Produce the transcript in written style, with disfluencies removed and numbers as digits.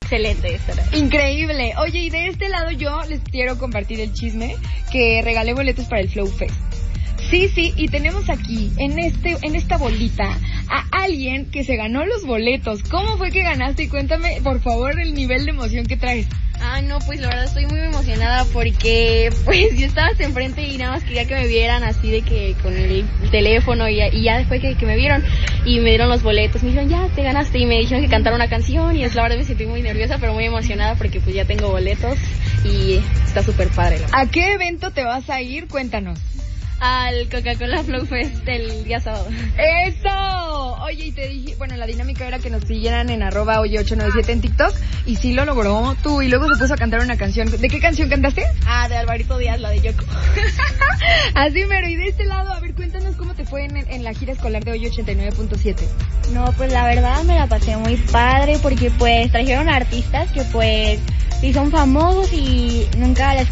excelente estará. Increíble. Oye, y de este lado yo les quiero compartir el chisme que regalé boletos para el Flow Fest. Sí, y tenemos aquí, en esta bolita, a alguien que se ganó los boletos. ¿Cómo fue que ganaste? Y cuéntame, por favor, el nivel de emoción que traes. No, pues la verdad estoy muy emocionada porque pues yo estaba hasta enfrente y nada más quería que me vieran así de que con el teléfono y ya después que me vieron y me dieron los boletos, me dijeron ya te ganaste y me dijeron que cantara una canción y la verdad me sentí muy nerviosa pero muy emocionada porque pues ya tengo boletos y está súper padre. ¿A qué evento te vas a ir? Cuéntanos. Al Coca-Cola Flow Fest del día sábado. ¡Eso! Oye, y te dije, bueno, la dinámica era que nos siguieran en @oye897 en TikTok, y sí lo logró tú, y luego se puso a cantar una canción. ¿De qué canción cantaste? De Alvarito Díaz, la de Yoko. Así mero, y de este lado, a ver, cuéntanos cómo te fue en la gira escolar de Oye 89.7. No, pues la verdad me la pasé muy padre, porque pues trajeron artistas que pues sí son famosos y nunca les